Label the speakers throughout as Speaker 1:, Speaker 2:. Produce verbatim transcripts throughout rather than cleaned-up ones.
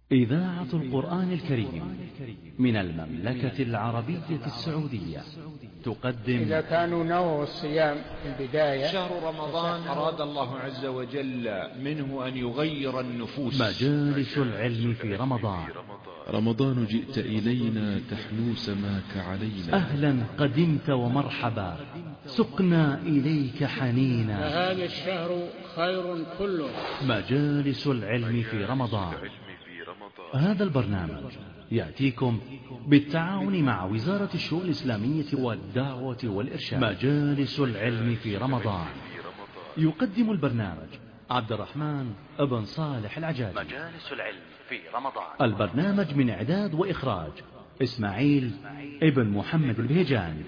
Speaker 1: إذاعة القرآن الكريم من المملكة العربية السعودية تقدم.
Speaker 2: إذا كانوا نووا الصيام في البداية،
Speaker 3: شهر رمضان أراد الله عز وجل منه أن يغير النفوس.
Speaker 1: مجالس العلم في رمضان.
Speaker 4: رمضان جئت إلينا تحنو سماك علينا،
Speaker 1: أهلا قدمت ومرحبا سقنا إليك حنينا.
Speaker 2: فهذا الشهر خير كله.
Speaker 1: مجالس العلم في رمضان. هذا البرنامج يأتيكم بالتعاون مع وزارة الشؤون الإسلامية والدعوة والإرشاد. مجالس العلم في رمضان. يقدم البرنامج عبد الرحمن ابن صالح العجاجي. مجالس العلم في رمضان. البرنامج من إعداد وإخراج إسماعيل ابن محمد البهجان.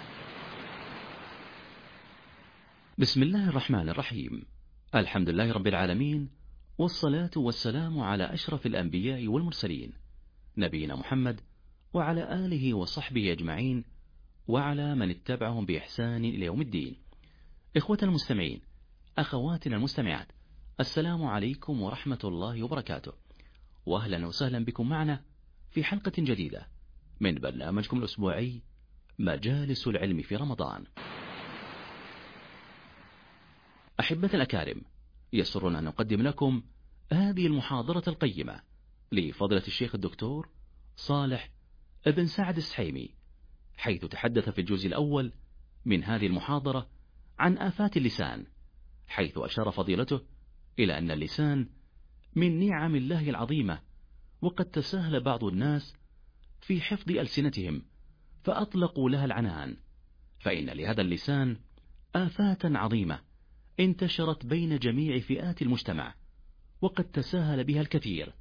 Speaker 1: بسم الله الرحمن الرحيم. الحمد لله رب العالمين، والصلاة والسلام على أشرف الأنبياء والمرسلين نبينا محمد وعلى آله وصحبه أجمعين وعلى من اتبعهم بإحسان إلى يوم الدين. إخوة المستمعين، أخواتنا المستمعات، السلام عليكم ورحمة الله وبركاته، وأهلا وسهلا بكم معنا في حلقة جديدة من برنامجكم الأسبوعي مجالس العلم في رمضان. أحبة الأكارم، يسرنا أن نقدم لكم هذه المحاضرة القيمة لفضيلة الشيخ الدكتور صالح ابن سعد السحيمي، حيث تحدث في الجزء الأول من هذه المحاضرة عن آفات اللسان، حيث أشار فضيلته إلى أن اللسان من نعم الله العظيمة، وقد تساهل بعض الناس في حفظ ألسنتهم فأطلقوا لها العنان، فإن لهذا اللسان آفات عظيمة انتشرت بين جميع فئات المجتمع، وقد تساهل بها الكثير،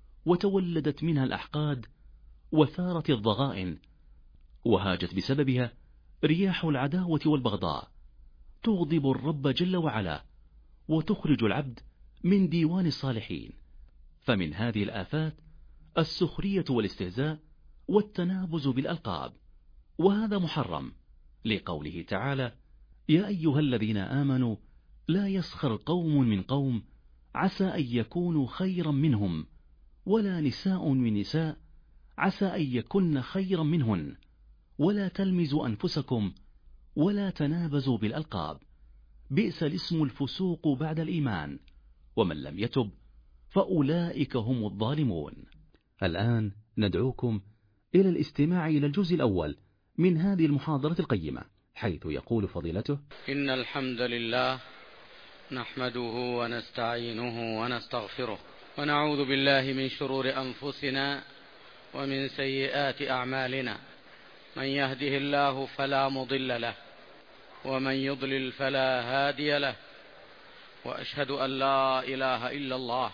Speaker 1: وتولدت منها الأحقاد وثارت الضغائن، وهاجت بسببها رياح العداوة والبغضاء تغضب الرب جل وعلا، وتخرج العبد من ديوان الصالحين. فمن هذه الآفات السخرية والاستهزاء والتنابز بالألقاب، وهذا محرم لقوله تعالى: يا أيها الذين آمنوا لا يسخر قوم من قوم عسى أن يكونوا خيرا منهم، ولا نساء من نساء عسى أن يكن خيرا منهن، ولا تلمزوا أنفسكم ولا تنابزوا بالألقاب، بئس الاسم الفسوق بعد الإيمان، ومن لم يتب فأولئك هم الظالمون. الآن ندعوكم إلى الاستماع إلى الجزء الأول من هذه المحاضرة القيمة، حيث يقول فضيلته:
Speaker 5: إن الحمد لله نحمده ونستعينه ونستغفره، ونعوذ بالله من شرور أنفسنا ومن سيئات أعمالنا، من يهده الله فلا مضل له، ومن يضلل فلا هادي له، وأشهد أن لا إله إلا الله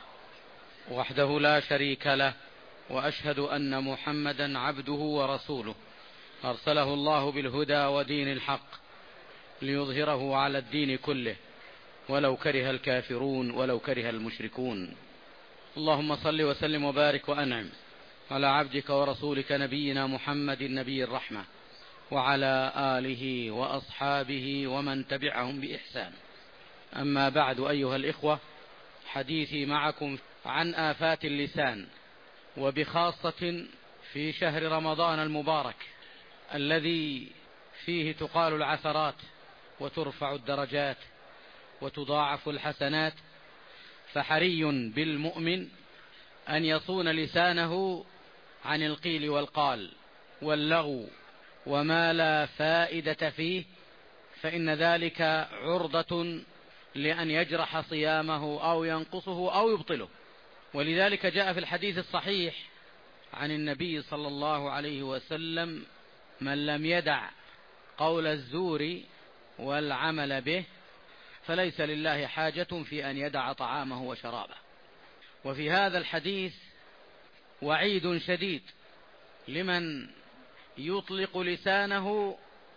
Speaker 5: وحده لا شريك له، وأشهد أن محمدا عبده ورسوله أرسله الله بالهدى ودين الحق ليظهره على الدين كله ولو كره الكافرون ولو كره المشركون. اللهم صل وسلم وبارك وأنعم على عبدك ورسولك نبينا محمد النبي الرحمة، وعلى آله وأصحابه ومن تبعهم بإحسان. أما بعد، أيها الإخوة، حديثي معكم عن آفات اللسان، وبخاصة في شهر رمضان المبارك الذي فيه تقال العثرات وترفع الدرجات وتضاعف الحسنات، فحري بالمؤمن أن يصون لسانه عن القيل والقال واللغو وما لا فائدة فيه، فإن ذلك عرضة لأن يجرح صيامه أو ينقصه أو يبطله. ولذلك جاء في الحديث الصحيح عن النبي صلى الله عليه وسلم: من لم يدع قول الزور والعمل به فليس لله حاجة في أن يدع طعامه وشرابه. وفي هذا الحديث وعيد شديد لمن يطلق لسانه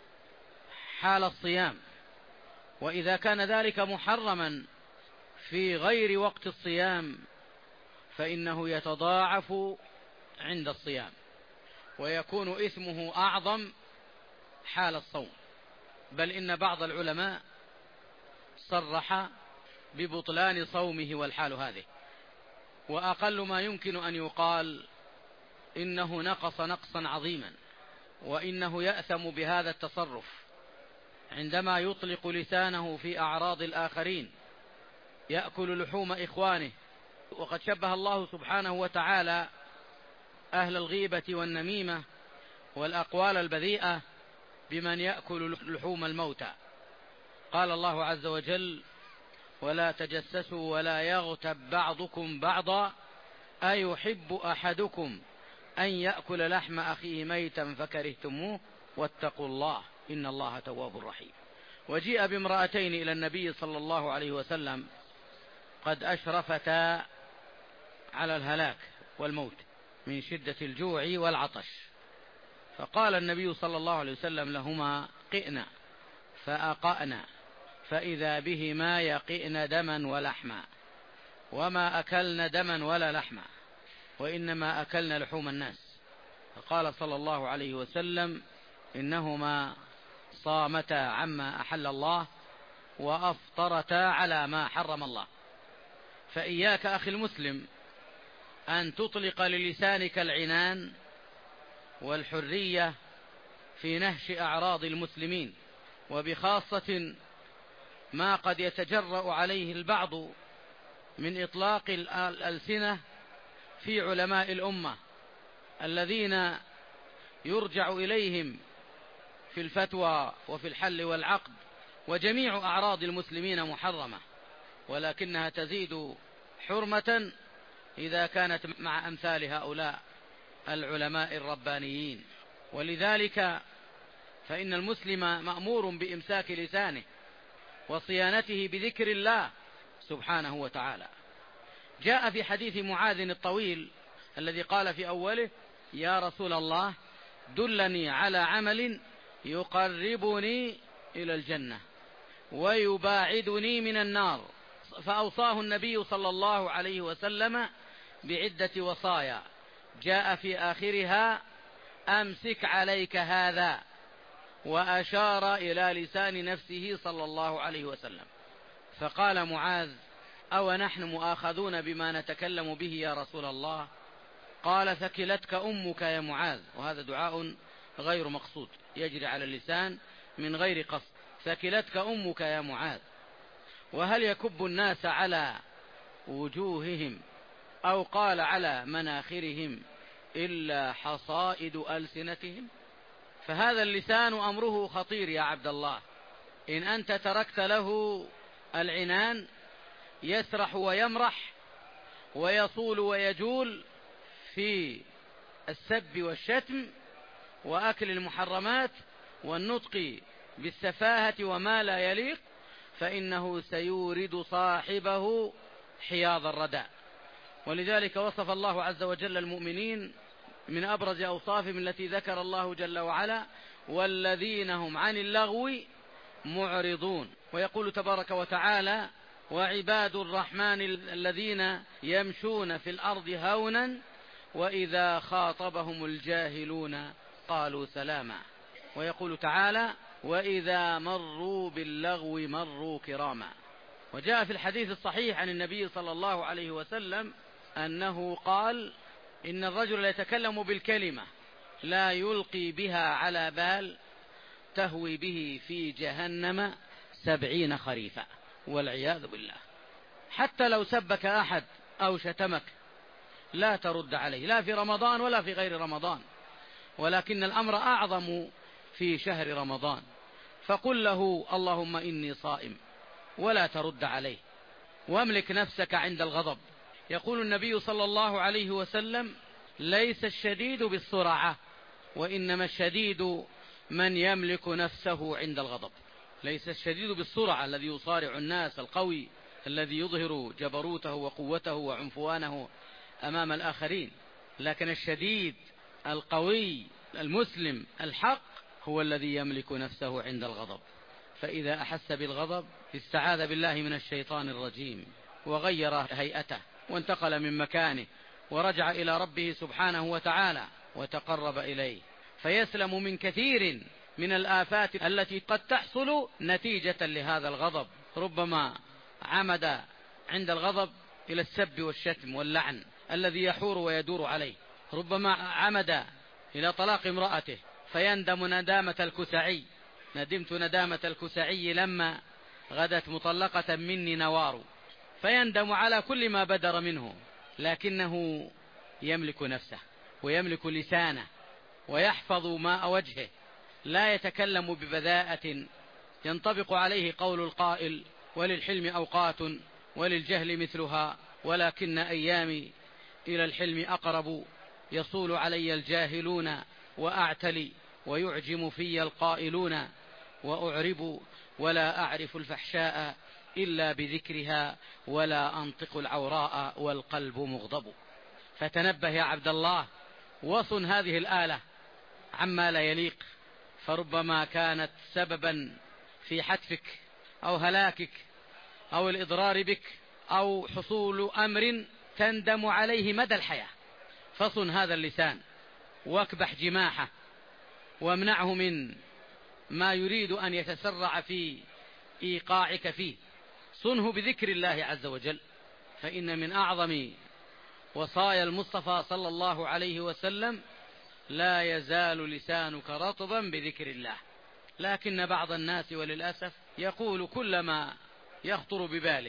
Speaker 5: حال الصيام، وإذا كان ذلك محرما في غير وقت الصيام فإنه يتضاعف عند الصيام، ويكون إثمه أعظم حال الصوم. بل إن بعض العلماء صرح ببطلان صومه والحال هذه. وأقل ما يمكن أن يقال إنه نقص نقصا عظيما، وإنه يأثم بهذا التصرف عندما يطلق لسانه في أعراض الآخرين، يأكل لحوم إخوانه. وقد شبه الله سبحانه وتعالى أهل الغيبة والنميمة والأقوال البذيئة بمن يأكل لحوم الموتى. قال الله عز وجل: ولا تجسسوا ولا يغتب بعضكم بعضا أيحب أحدكم أن يأكل لحم أخيه ميتا فكرهتموه واتقوا الله إن الله تواب رحيم. وجيء بامرأتين إلى النبي صلى الله عليه وسلم قد أشرفتا على الهلاك والموت من شدة الجوع والعطش، فقال النبي صلى الله عليه وسلم لهما: قئنا، فأقأنا، فإذا بهما يقئن دما ولحما، وما أكلن دما ولا لحما، وإنما أكلن لحوم الناس. فقال صلى الله عليه وسلم: إنهما صامتا عما أحل الله وأفطرتا على ما حرم الله. فإياك أخي المسلم أن تطلق للسانك العنان والحرية في نهش أعراض المسلمين، وبخاصة ما قد يتجرأ عليه البعض من إطلاق الألسنة في علماء الأمة الذين يرجع إليهم في الفتوى وفي الحل والعقد. وجميع أعراض المسلمين محرمة، ولكنها تزيد حرمة إذا كانت مع أمثال هؤلاء العلماء الربانيين. ولذلك فإن المسلم مأمور بإمساك لسانه وصيانته بذكر الله سبحانه وتعالى. جاء في حديث معاذ الطويل الذي قال في أوله: يا رسول الله دلني على عمل يقربني إلى الجنة ويباعدني من النار، فأوصاه النبي صلى الله عليه وسلم بعدة وصايا جاء في آخرها: أمسك عليك هذا، وأشار إلى لسان نفسه صلى الله عليه وسلم. فقال معاذ: أو نحن مؤاخذون بما نتكلم به يا رسول الله؟ قال: ثكلتك أمك يا معاذ. وهذا دعاء غير مقصود يجري على اللسان من غير قصد. ثكلتك أمك يا معاذ. وهل يكب الناس على وجوههم أو قال على مناخرهم إلا حصائد ألسنتهم؟ فهذا اللسان أمره خطير يا عبد الله. إن أنت تركت له العنان يسرح ويمرح ويصول ويجول في السب والشتم وأكل المحرمات والنطق بالسفاهة وما لا يليق، فإنه سيورد صاحبه حياض الردى. ولذلك وصف الله عز وجل المؤمنين من أبرز أوصافهم التي ذكر الله جل وعلا: والذين هم عن اللغو معرضون. ويقول تبارك وتعالى: وعباد الرحمن الذين يمشون في الأرض هونا وإذا خاطبهم الجاهلون قالوا سلاما. ويقول تعالى: وإذا مروا باللغو مروا كراما. وجاء في الحديث الصحيح عن النبي صلى الله عليه وسلم أنه قال: إن الرجل يتكلم بالكلمة لا يلقي بها على بال تهوي به في جهنم سبعين خريفا، والعياذ بالله. حتى لو سبك أحد أو شتمك لا ترد عليه، لا في رمضان ولا في غير رمضان، ولكن الأمر أعظم في شهر رمضان. فقل له: اللهم إني صائم، ولا ترد عليه، واملك نفسك عند الغضب. يقول النبي صلى الله عليه وسلم: ليس الشديد بالسرعة، وإنما الشديد من يملك نفسه عند الغضب. ليس الشديد بالسرعة الذي يصارع الناس، القوي الذي يظهر جبروته وقوته وعنفوانه أمام الآخرين، لكن الشديد القوي المسلم الحق هو الذي يملك نفسه عند الغضب. فإذا أحس بالغضب استعاذ بالله من الشيطان الرجيم وغير هيئته وانتقل من مكانه ورجع إلى ربه سبحانه وتعالى وتقرب إليه، فيسلم من كثير من الآفات التي قد تحصل نتيجة لهذا الغضب. ربما عمد عند الغضب إلى السب والشتم واللعن الذي يحور ويدور عليه. ربما عمد إلى طلاق امرأته فيندم ندامة الكسعي: ندمت ندامة الكسعي لما غدت مطلقة مني نوار. فيندم على كل ما بدر منه، لكنه يملك نفسه ويملك لسانه ويحفظ ماء وجهه، لا يتكلم ببذاءة ينطبق عليه قول القائل: وللحلم أوقات وللجهل مثلها، ولكن أيامي إلى الحلم أقرب، يصول علي الجاهلون وأعتلي، ويعجم في القائلون وأعرب، ولا أعرف الفحشاء إلا بذكرها، ولا أنطق العوراء والقلب مغضب. فتنبه يا عبد الله، وصن هذه الآلة عما لا يليق، فربما كانت سببا في حتفك أو هلاكك أو الإضرار بك أو حصول أمر تندم عليه مدى الحياة. فصن هذا اللسان واكبح جماحه وامنعه من ما يريد أن يتسرع في إيقاعك فيه. صنه بذكر الله عز وجل، فإن من أعظم وصايا المصطفى صلى الله عليه وسلم: لا يزال لسانك رطبا بذكر الله. لكن بعض الناس وللأسف يقول كل ما يخطر بباله،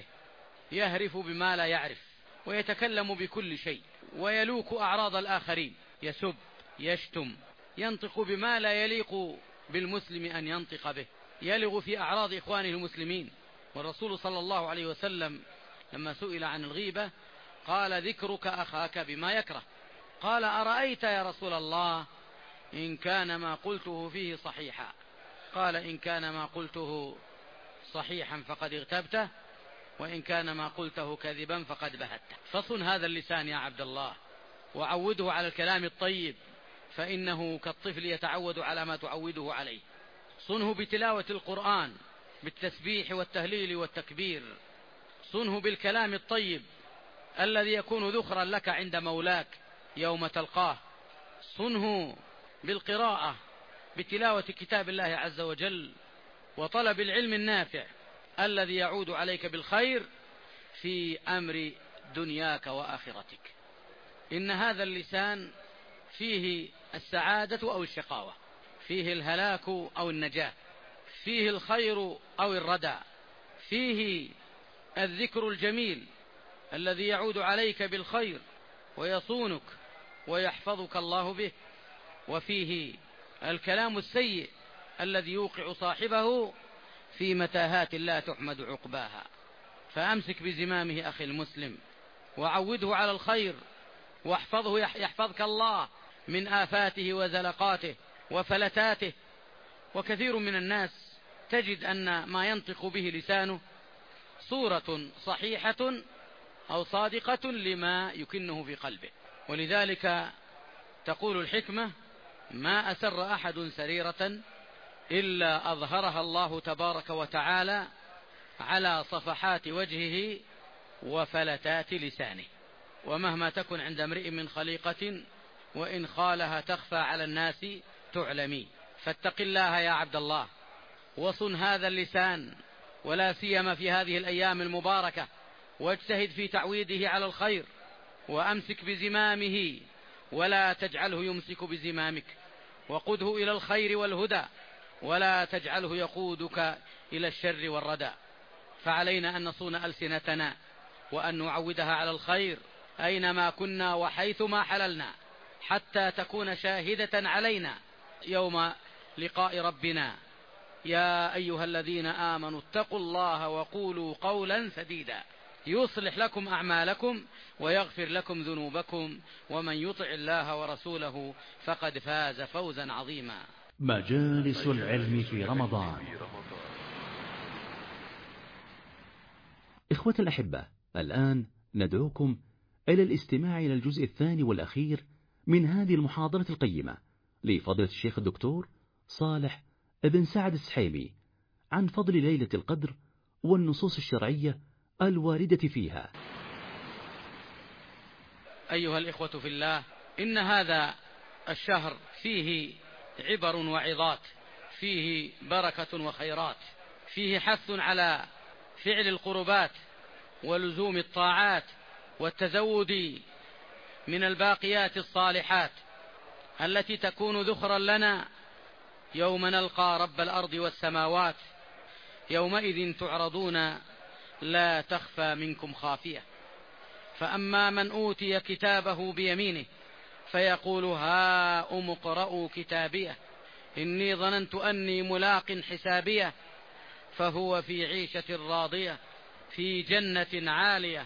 Speaker 5: يهرف بما لا يعرف، ويتكلم بكل شيء، ويلوك أعراض الآخرين، يسب، يشتم، ينطق بما لا يليق بالمسلم أن ينطق به، يلغ في أعراض إخوانه المسلمين. والرسول صلى الله عليه وسلم لما سئل عن الغيبة قال: ذكرك أخاك بما يكره. قال: أرأيت يا رسول الله إن كان ما قلته فيه صحيحا؟ قال: إن كان ما قلته صحيحا فقد اغتبته، وإن كان ما قلته كذبا فقد بهته. فصن هذا اللسان يا عبد الله، وعوده على الكلام الطيب، فإنه كالطفل يتعود على ما تعوده عليه. صنه بتلاوة القرآن، بالتسبيح والتهليل والتكبير. صنه بالكلام الطيب الذي يكون ذخرا لك عند مولاك يوم تلقاه. صنه بالقراءة، بتلاوة كتاب الله عز وجل، وطلب العلم النافع الذي يعود عليك بالخير في أمر دنياك وآخرتك. إن هذا اللسان فيه السعادة أو الشقاوة، فيه الهلاك أو النجاة، فيه الخير أو الردى، فيه الذكر الجميل الذي يعود عليك بالخير ويصونك ويحفظك الله به، وفيه الكلام السيء الذي يوقع صاحبه في متاهات لا تحمد عقباها. فأمسك بزمامه أخي المسلم، وعوده على الخير، واحفظه يحفظك الله من آفاته وزلقاته وفلتاته. وكثير من الناس تجد أن ما ينطق به لسانه صورة صحيحة أو صادقة لما يكنه في قلبه. ولذلك تقول الحكمة: ما أسر أحد سريرة إلا أظهرها الله تبارك وتعالى على صفحات وجهه وفلتات لسانه. ومهما تكن عند امرئ من خليقة وإن خالها تخفى على الناس تعلمي. فاتق الله يا عبد الله، وصن هذا اللسان، ولا سيما في هذه الأيام المباركة، واجتهد في تعويده على الخير، وأمسك بزمامه ولا تجعله يمسك بزمامك، وقده إلى الخير والهدى، ولا تجعله يقودك إلى الشر والردى. فعلينا أن نصون ألسنتنا وأن نعودها على الخير أينما كنا وحيثما حللنا، حتى تكون شاهدة علينا يوم لقاء ربنا. يا أيها الذين آمنوا اتقوا الله وقولوا قولا سديدا يصلح لكم أعمالكم ويغفر لكم ذنوبكم، ومن يطع الله ورسوله فقد فاز فوزا عظيما.
Speaker 1: مجالس العلم في رمضان. إخوة الأحبة، الآن ندعوكم إلى الاستماع إلى الجزء الثاني والأخير من هذه المحاضرة القيمة لفضيلة الشيخ الدكتور صالح ابن سعد السحيمي عن فضل ليلة القدر والنصوص الشرعية الواردة فيها.
Speaker 5: أيها الإخوة في الله، إن هذا الشهر فيه عبر وعظات، فيه بركة وخيرات، فيه حث على فعل القربات ولزوم الطاعات والتزود من الباقيات الصالحات التي تكون ذخرا لنا يوم نلقى رب الأرض والسماوات، يومئذ تعرضون لا تخفى منكم خافية. فأما من أوتي كتابه بيمينه فيقول هاؤم اقرءوا كتابيه إني ظننت أني ملاق حسابيه فهو في عيشة راضية في جنة عالية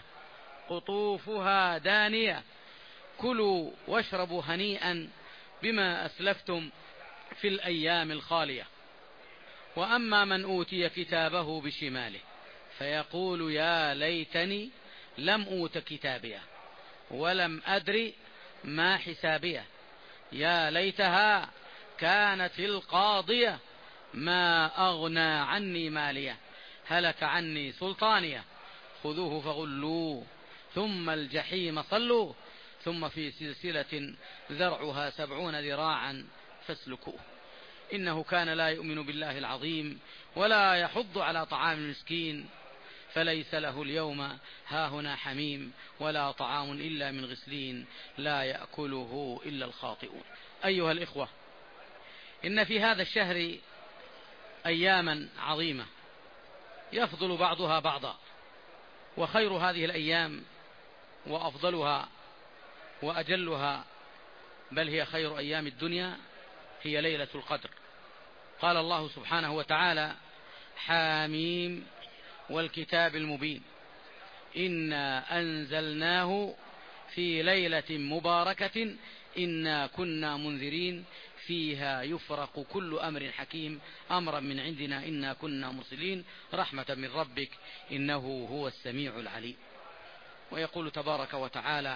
Speaker 5: قطوفها دانية كلوا واشربوا هنيئا بما أسلفتم في الأيام الخالية. وأما من أوتي كتابه بشماله فيقول يا ليتني لم أوت كتابيه ولم أدري ما حسابيه يا ليتها كانت القاضية ما أغنى عني ماليه هلك عني سلطانيه خذوه فغلوه ثم الجحيم صلوه ثم في سلسلة ذرعها سبعون ذراعا فاسلكوه إنه كان لا يؤمن بالله العظيم ولا يحض على طعام المسكين فليس له اليوم هاهنا حميم ولا طعام إلا من غسلين لا يأكله إلا الخاطئون. أيها الإخوة، إن في هذا الشهر أياما عظيمة يفضل بعضها بعضا، وخير هذه الأيام وأفضلها وأجلها بل هي خير أيام الدنيا هي ليلة القدر. قال الله سبحانه وتعالى حاميم والكتاب المبين إنا أنزلناه في ليلة مباركة إنا كنا منذرين فيها يفرق كل أمر حكيم أمرا من عندنا إنا كنا مرسلين رحمة من ربك إنه هو السميع العليم. ويقول تبارك وتعالى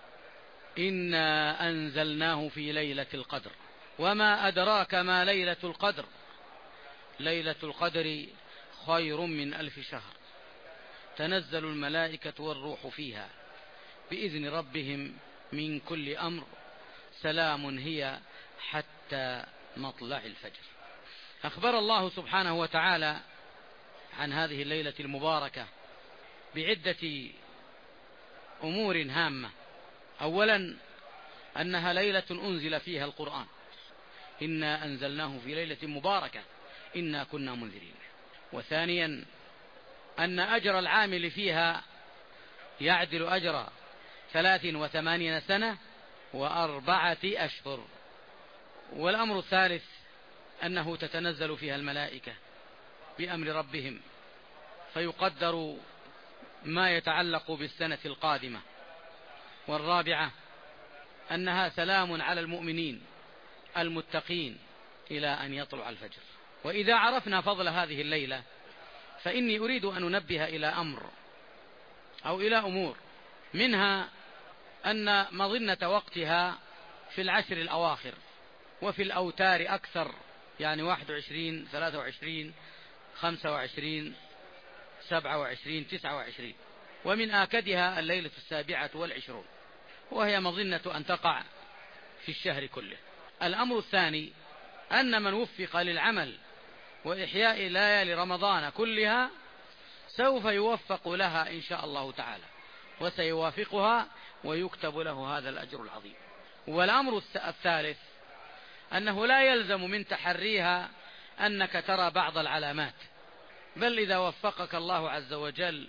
Speaker 5: إنا أنزلناه في ليلة القدر وما أدراك ما ليلة القدر ليلة القدر خير من ألف شهر تنزل الملائكة والروح فيها بإذن ربهم من كل أمر سلام هي حتى مطلع الفجر. أخبر الله سبحانه وتعالى عن هذه الليلة المباركة بعدة أمور هامة. أولا أنها ليلة أنزل فيها القرآن إنا أنزلناه في ليلة مباركة إنا كنا منذرين. وثانيا أن أجر العامل فيها يعدل أجر ثلاث وثمانين سنة وأربعة أشهر. والأمر الثالث أنه تتنزل فيها الملائكة بأمر ربهم فيقدر ما يتعلق بالسنة القادمة. والرابعة أنها سلام على المؤمنين المتقين إلى أن يطلع الفجر. وإذا عرفنا فضل هذه الليلة فإني أريد أن ننبه إلى أمر أو إلى أمور، منها أن مظنة وقتها في العشر الأواخر وفي الأوتار أكثر، يعني واحد وعشرين ثلاثة وعشرين خمسة وعشرين سبعة وعشرين تسعة وعشرين، ومن آكدها الليلة السابعة والعشرون وهي مظنة أن تقع في الشهر كله. الأمر الثاني أن من وفق للعمل وإحياء ليالي رمضان كلها سوف يوفق لها إن شاء الله تعالى وسيوافقها ويكتب له هذا الأجر العظيم. والأمر الثالث أنه لا يلزم من تحريها أنك ترى بعض العلامات، بل إذا وفقك الله عز وجل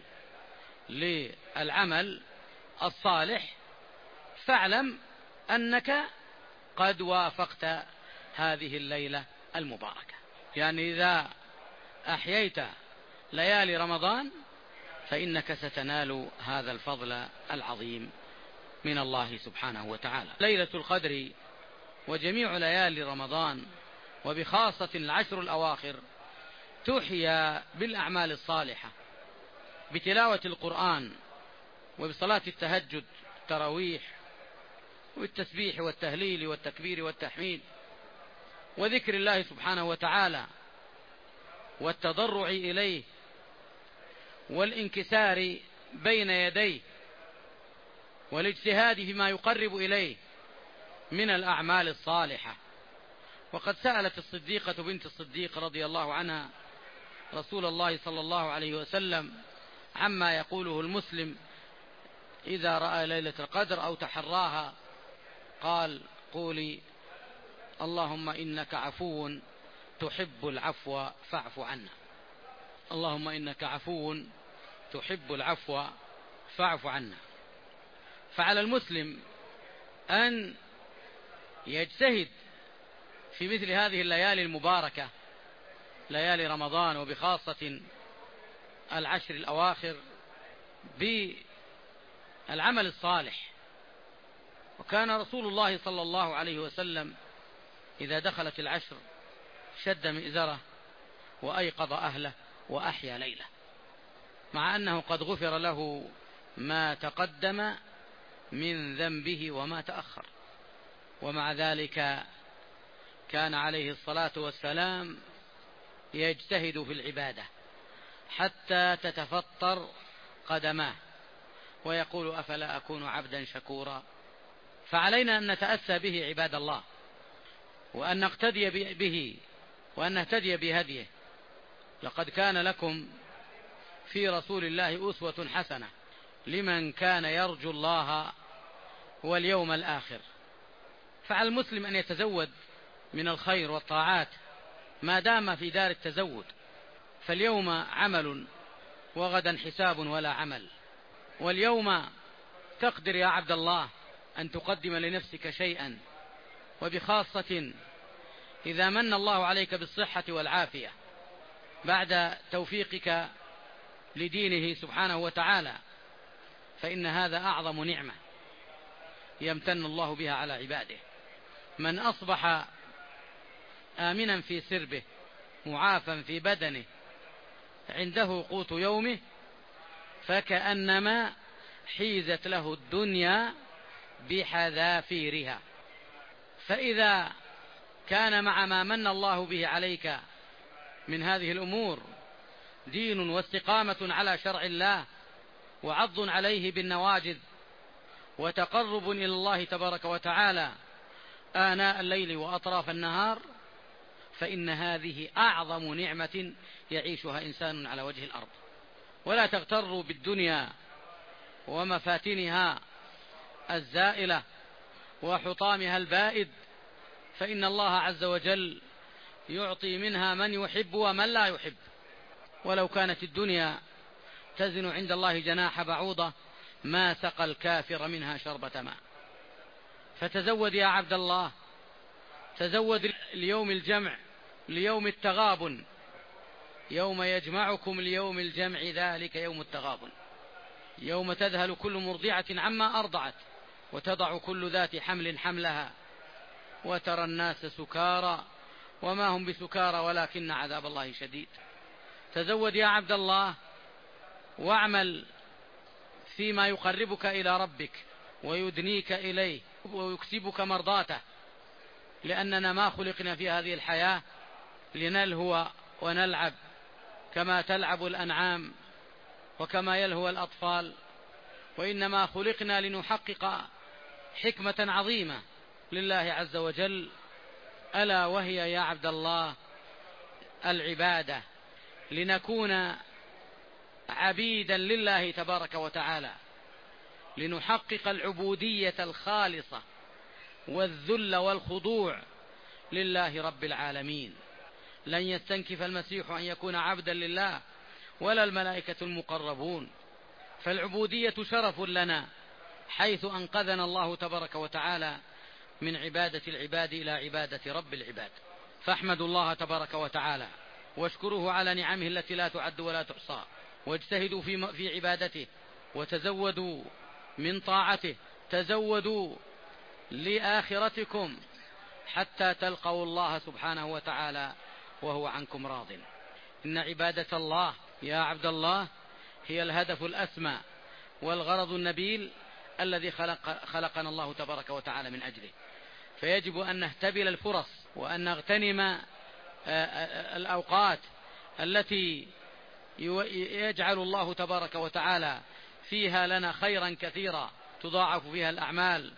Speaker 5: للعمل الصالح فاعلم أنك قد وافقت هذه الليلة المباركة. يعني إذا أحييت ليالي رمضان فإنك ستنال هذا الفضل العظيم من الله سبحانه وتعالى. ليلة القدر وجميع ليالي رمضان وبخاصة العشر الأواخر تحيا بالأعمال الصالحة بتلاوة القرآن وبصلاة التهجد التراويح والتسبيح والتهليل والتكبير والتحميد وذكر الله سبحانه وتعالى والتضرع إليه والانكسار بين يديه والاجتهاد فيما يقرب إليه من الأعمال الصالحة. وقد سألت الصديقة بنت الصديق رضي الله عنها رسول الله صلى الله عليه وسلم عما يقوله المسلم إذا رأى ليلة القدر أو تحراها قال قولي اللهم إنك عفو تحب العفو فاعف عنا، اللهم إنك عفو تحب العفو فاعف عنا. فعلى المسلم أن يجتهد في مثل هذه الليالي المباركة، ليالي رمضان وبخاصة العشر الأواخر، بالعمل الصالح. وكان رسول الله صلى الله عليه وسلم إذا دخلت العشر شد مئزره وأيقظ أهله وأحيا ليله، مع أنه قد غفر له ما تقدم من ذنبه وما تأخر، ومع ذلك كان عليه الصلاة والسلام يجتهد في العبادة حتى تتفطر قدماه ويقول أفلا أكون عبدا شكورا. فعلينا أن نتأسى به عباد الله، وأن نقتدي به، وأن نهتدي بهديه. لقد كان لكم في رسول الله أسوة حسنة لمن كان يرجو الله واليوم الآخر. فعلى المسلم أن يتزود من الخير والطاعات ما دام في دار التزود، فاليوم عمل وغدا حساب ولا عمل. واليوم تقدر يا عبد الله أن تقدم لنفسك شيئا، وبخاصة إذا من الله عليك بالصحة والعافية بعد توفيقك لدينه سبحانه وتعالى، فإن هذا أعظم نعمة يمتن الله بها على عباده. من أصبح آمنا في سربه معافا في بدنه عنده قوت يومه فكأنما حيزت له الدنيا بحذافيرها. فإذا كان مع ما من الله به عليك من هذه الأمور دين واستقامة على شرع الله وعض عليه بالنواجذ وتقرب إلى الله تبارك وتعالى آناء الليل وأطراف النهار، فإن هذه أعظم نعمة يعيشها إنسان على وجه الأرض. ولا تغتروا بالدنيا ومفاتنها الزائلة وحطامها البائد، فإن الله عز وجل يعطي منها من يحب ومن لا يحب. ولو كانت الدنيا تزن عند الله جناح بعوضة ما سقى الكافر منها شربة ماء. فتزود يا عبد الله، تزود ليوم الجمع، ليوم التغابن، يوم يجمعكم ليوم الجمع ذلك يوم التغابن، يوم تذهل كل مرضعة عما أرضعت وتضع كل ذات حمل حملها وترى الناس سكارى وما هم بسكارى ولكن عذاب الله شديد. تزود يا عبد الله واعمل فيما يقربك إلى ربك ويدنيك إليه ويكسبك مرضاته، لأننا ما خلقنا في هذه الحياة لنلهو ونلعب كما تلعب الأنعام وكما يلهو الأطفال، وإنما خلقنا لنحقق حكمة عظيمة لله عز وجل، ألا وهي يا عبد الله العبادة، لنكون عبيدا لله تبارك وتعالى، لنحقق العبودية الخالصة والذل والخضوع لله رب العالمين. لن يستنكف المسيح أن يكون عبدا لله ولا الملائكة المقربون، فالعبودية شرف لنا حيث أنقذنا الله تبارك وتعالى من عبادة العباد إلى عبادة رب العباد. فاحمدوا الله تبارك وتعالى واشكروه على نعمه التي لا تعد ولا تحصى، واجتهدوا في في عبادته، وتزودوا من طاعته، تزودوا لآخرتكم حتى تلقوا الله سبحانه وتعالى وهو عنكم راض. إن عبادة الله يا عبد الله هي الهدف الأسمى والغرض النبيل الذي خلق خلقنا الله تبارك وتعالى من أجله. فيجب أن نهتبل الفرص وأن نغتنم الأوقات التي يجعل الله تبارك وتعالى فيها لنا خيرا كثيرا، تضاعف فيها الأعمال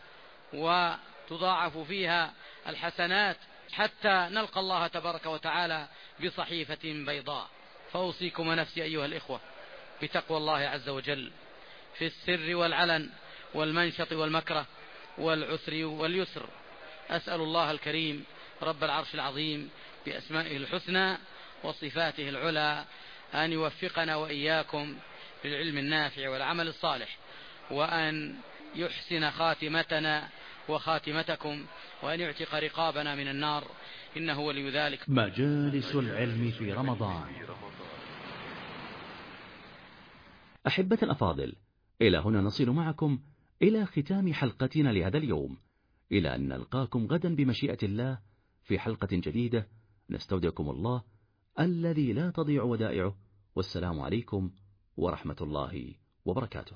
Speaker 5: وتضاعف فيها الحسنات حتى نلقى الله تبارك وتعالى بصحيفة بيضاء. فأوصيكم ونفسي أيها الإخوة بتقوى الله عز وجل، في السر والعلن والمنشط والمكره والعسر واليسر. أسأل الله الكريم رب العرش العظيم بأسمائه الحسنى وصفاته العلى أن يوفقنا وإياكم للعلم النافع والعمل الصالح، وأن يحسن خاتمتنا وخاتمتكم، وأن يعتق رقابنا من النار، إنه ولي ذلك.
Speaker 1: مجالس العلم في رمضان. أحبة الأفاضل، إلى هنا نصل معكم إلى ختام حلقتنا لهذا اليوم، إلى أن نلقاكم غدا بمشيئة الله في حلقة جديدة. نستودعكم الله الذي لا تضيع ودائعه، والسلام عليكم ورحمة الله وبركاته.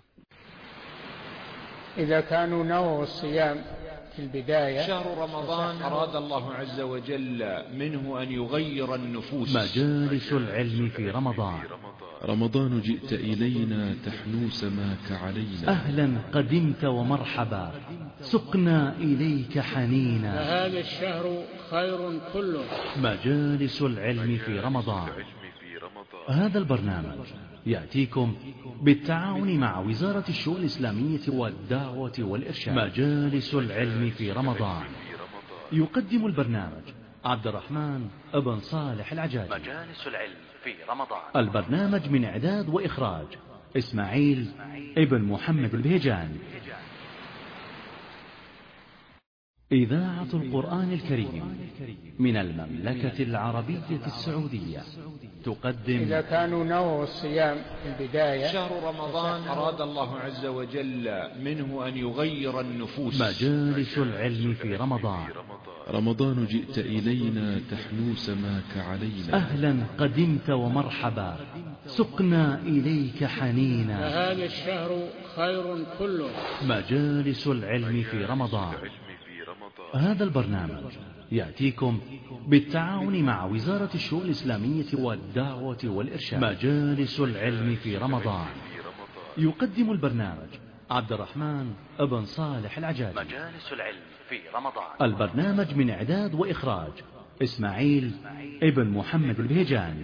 Speaker 2: إذا كانوا نووا الصيام في البداية،
Speaker 3: شهر رمضان أراد الله عز وجل منه أن يغير النفوس.
Speaker 1: مجالس العلم في رمضان.
Speaker 4: رمضان جئت إلينا تحنو سماك علينا.
Speaker 1: أهلا قدمت ومرحبا، سقنا إليك حنينا.
Speaker 2: فهذا الشهر خير كله.
Speaker 1: مجالس العلم في رمضان. هذا البرنامج يأتيكم بالتعاون مع وزارة الشؤون الإسلامية والدعوة والإرشاد. مجالس العلم في رمضان. يقدم البرنامج عبد الرحمن ابن صالح العجاجي. مجالس العلم في رمضان. البرنامج من إعداد وإخراج إسماعيل ابن محمد البهجان. إذاعة القرآن الكريم من المملكة العربية السعودية تقدم.
Speaker 2: إذا كانوا نووا الصيام في البداية،
Speaker 3: شهر رمضان أراد الله عز وجل منه أن يغير النفوس.
Speaker 1: مجالس العلم في رمضان.
Speaker 4: رمضان جئت إلينا تحنو سماك علينا.
Speaker 1: أهلا قدمت ومرحبا، سقنا إليك حنينا.
Speaker 2: فهذا الشهر خير كله.
Speaker 1: مجالس العلم في رمضان. هذا البرنامج يأتيكم بالتعاون مع وزارة الشؤون الإسلامية والدعوة والإرشاد. مجالس العلم في رمضان. يقدم البرنامج عبد الرحمن ابن صالح العجاجي. مجالس العلم في رمضان. البرنامج من إعداد وإخراج إسماعيل ابن محمد البهجان.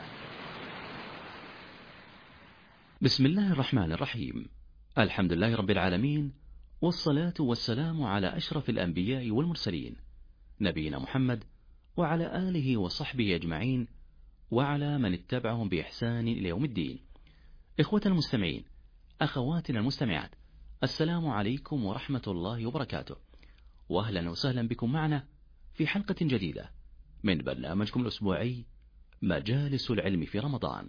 Speaker 1: بسم الله الرحمن الرحيم. الحمد لله رب العالمين، والصلاة والسلام على أشرف الأنبياء والمرسلين، نبينا محمد وعلى آله وصحبه أجمعين، وعلى من اتبعهم بإحسان إلى يوم الدين. إخوة المستمعين، أخواتنا المستمعات، السلام عليكم ورحمة الله وبركاته، وأهلا وسهلا بكم معنا في حلقة جديدة من برنامجكم الأسبوعي مجالس العلم في رمضان.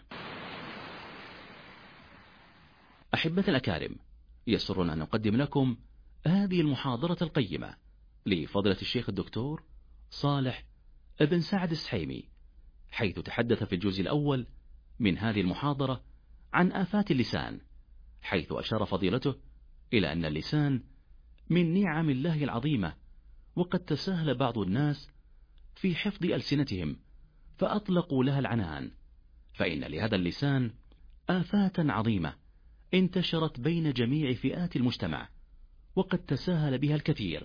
Speaker 1: أحبة الأكارم، يسرنا أن نقدم لكم هذه المحاضرة القيمة لفضيلة الشيخ الدكتور صالح ابن سعد السحيمي، حيث تحدث في الجزء الأول من هذه المحاضرة عن آفات اللسان، حيث أشار فضيلته إلى أن اللسان من نعم الله العظيمة، وقد تساهل بعض الناس في حفظ ألسنتهم فأطلقوا لها العنان، فإن لهذا اللسان آفات عظيمة انتشرت بين جميع فئات المجتمع، وقد تساهل بها الكثير،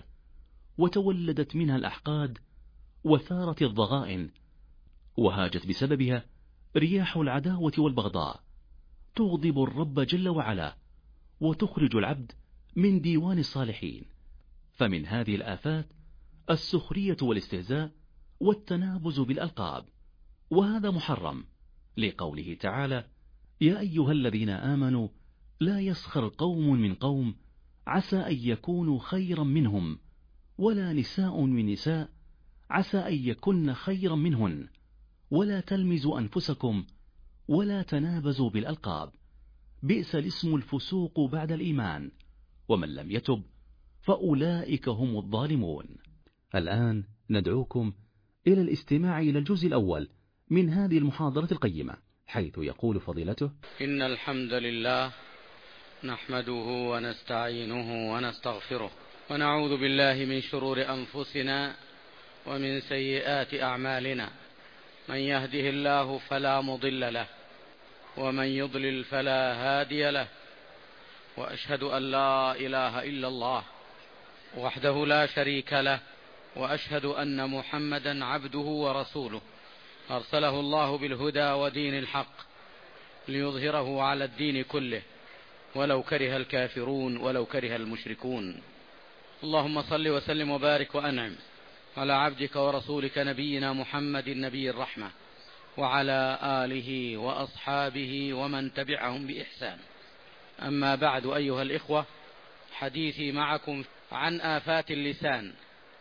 Speaker 1: وتولدت منها الأحقاد وثارت الضغائن، وهاجت بسببها رياح العداوة والبغضاء تغضب الرب جل وعلا، وتخرج العبد من ديوان الصالحين. فمن هذه الآفات السخرية والاستهزاء والتنابز بالألقاب، وهذا محرم، لقوله تعالى: يا أيها الذين آمنوا لا يسخر قوم من قوم عسى أن يكونوا خيرا منهم، ولا نساء من نساء عسى أن يكن خيرا منهن، ولا تلمزوا أنفسكم ولا تنابزوا بالألقاب، بئس الاسم الفسوق بعد الإيمان، ومن لم يتب فأولئك هم الظالمون. الآن ندعوكم إلى الاستماع إلى الجزء الأول من هذه المحاضرة القيمة، حيث يقول فضيلته:
Speaker 5: إن الحمد لله نحمده ونستعينه ونستغفره، ونعوذ بالله من شرور أنفسنا ومن سيئات أعمالنا، من يهده الله فلا مضل له، ومن يضلل فلا هادي له، وأشهد أن لا إله إلا الله وحده لا شريك له، وأشهد أن محمدا عبده ورسوله، أرسله الله بالهدى ودين الحق ليظهره على الدين كله، ولو كره الكافرون ولو كره المشركون. اللهم صل وسلم وبارك وأنعم على عبدك ورسولك نبينا محمد نبي الرحمة وعلى آله وأصحابه ومن تبعهم بإحسان. أما بعد أيها الإخوة، حديثي معكم عن آفات اللسان،